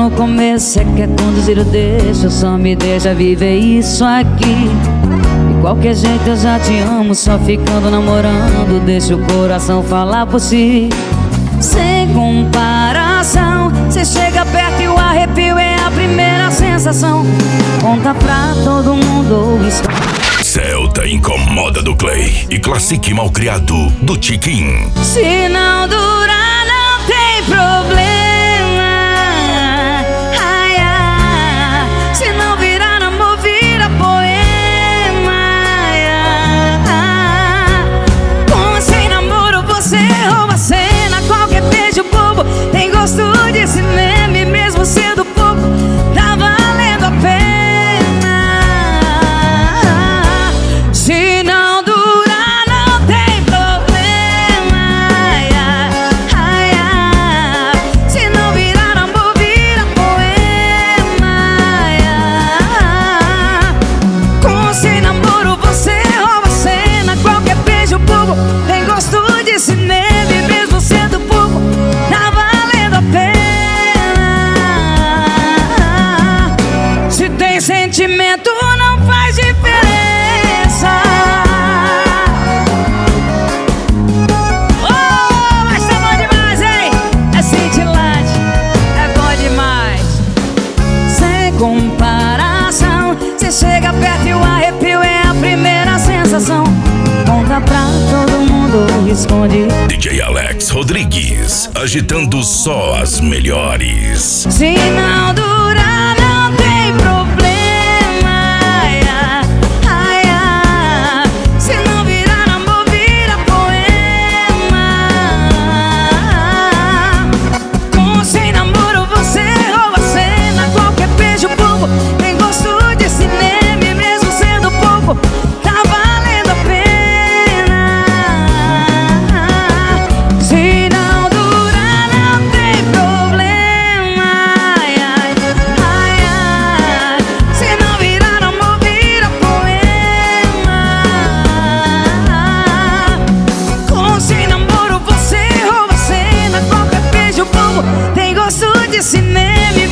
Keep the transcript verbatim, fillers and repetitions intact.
no começo, cê quer conduzir, eu deixo. Só me deixa viver isso aqui. De qualquer jeito eu já te amo, só ficando namorando. Deixa o coração falar por si. Sem comparação, cê chega perto e o arrepio é a primeira sensação. Conta pra todo mundo ou esconde. Celta Incomoda do Clay e Classic Malcriado do Tiquinho. Se não durar, não tem problema. Ai, ai. Se não virar amor, vira poema. Ai, ai. Com ou sem namoro, você rouba a cena. Qualquer beijo bobo tem gosto de cinema. E mesmo sendo pouco, tá valendo a pena. Se não durar, não tem problema. Ai, ai, ai. Se não virar amor, vira poema. Ai, ai. Com ou sem namoro, você rouba a cena. Qualquer beijo bobo tem gosto de cinema. E mesmo sendo pouco, tá valendo a pena. Se tem sentimento, não faz diferença. Oh, mas tá bom demais, hein? É cintilante, é bom demais. Sem comparação, cê chega perto e o arrepio é a primeira sensação. Conta pra todo mundo, esconde. D J Alex Rodrigues, agitando só as melhores. Se não durar, não tem problema. Ai, ai, ai. Se não virar amor, vira poema. Com ou sem namoro, você rouba a cena. Qualquer beijo bobo tem gosto de cinema. E mesmo sendo pouco, tá valendo a pena. Se não durar, não tem problema. Ai, ai, ai, ai. Se não virar amor, vira poema. Com ou sem namoro, você rouba a cena. Qualquer beijo bobo tem gosto de cinema. E